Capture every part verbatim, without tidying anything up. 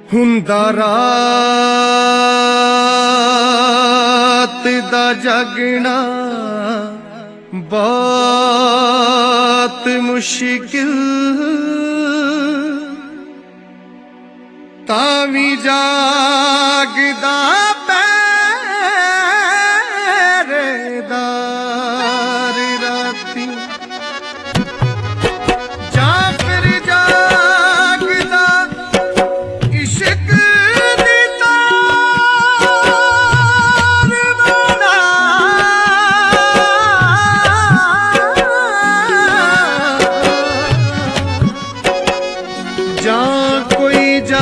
हुंदा रात दा जागना बहुत मुश्किल, तावी जागदा पहरेदार राती, जा फिर जागदा इश्क दी तार वाला, जा कोई जा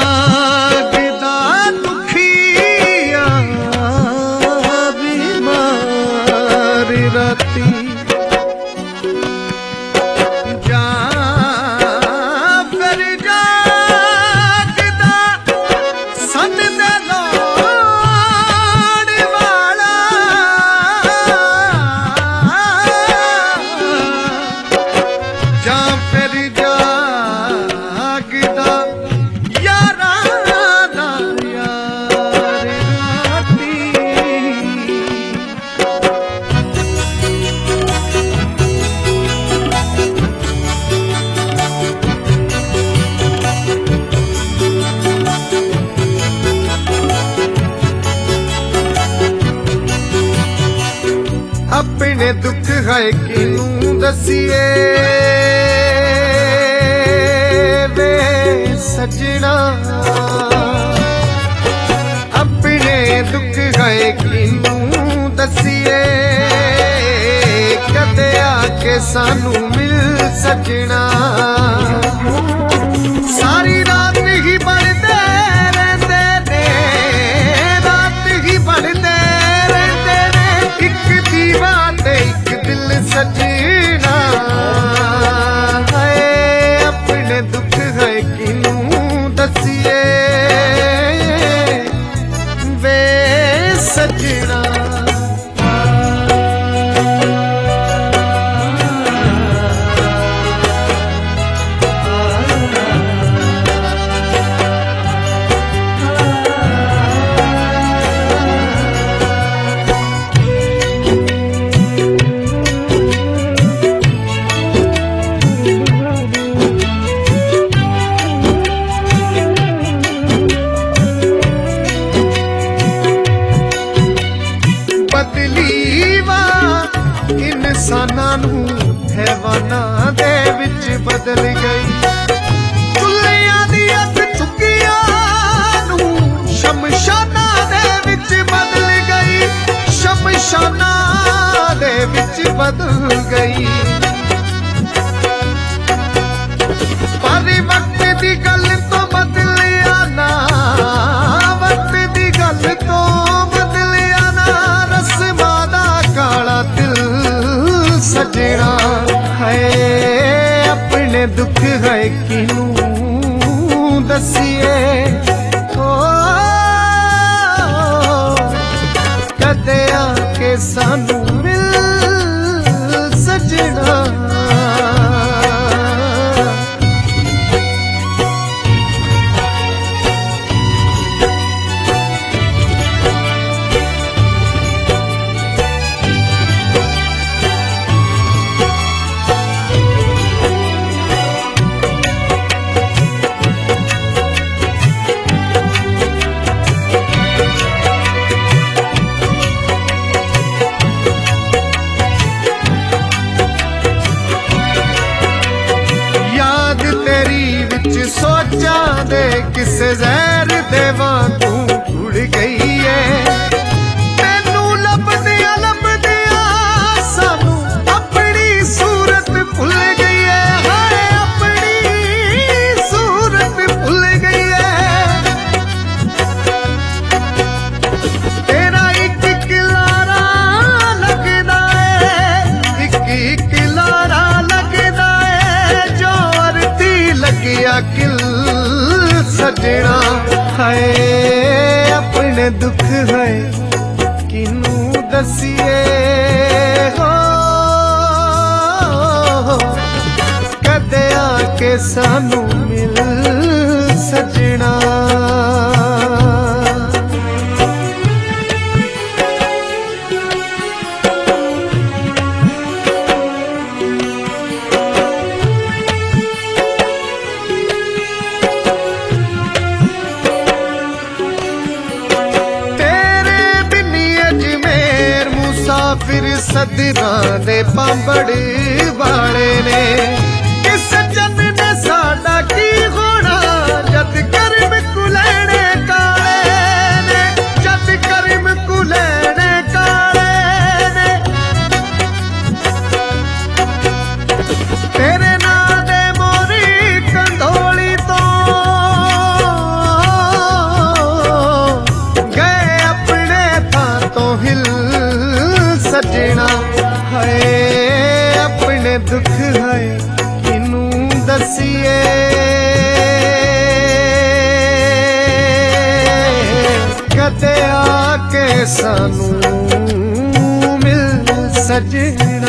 अपने दुख है किनू दसिए वे सजना, अपने दुख है किनू दसिए कदे आके सानू मिल सजना। सारी रात ही बढ़ते रहते ने, रात ही बढ़ते रहते ने, एक दीवा एक दिल सजना है। अपने दुख है किनू दसिए वे सजना। इंसानां नूं हैवानां दे विच बदल गई, चुल्लियां दी अग चुक्कियां नूं शमशानां दे विच बदल गई, शमशानां दे विच बदल गई। पर वक्त दी गल तो बदलिया ना, वक्त दी गल तो बदलिया ना, रस्मां दा काला दिल सजना है। अपने दुख है किनू दसिए ओ कदे आके सानू मिल सजना। सोचा दे किस जहर दे वांगू उड़ गई है, मैनू लभदिया लभदिया सानू अपनी सूरत भुल गई है। हाय अपनी सूरत भुल गई है। तेरा एक एक लारा लगदा है, एक एक लारा लगदा है, जो अरती लगिया किल सजना है। अपने दुख है किनू दसिए हो कदे आके सानू मिल सजना। सदरां दे पांबड़ वाले ने कि सजन ने साडा की होना जद करम कुलैणे काले ने जद करम कुलैणे काले ने तेरे नां दे मोरी कंधोली तो गए अपने थां तो हिल सजना है अपने दुख है किनू दसिए कदे आके सानू मिल सजना।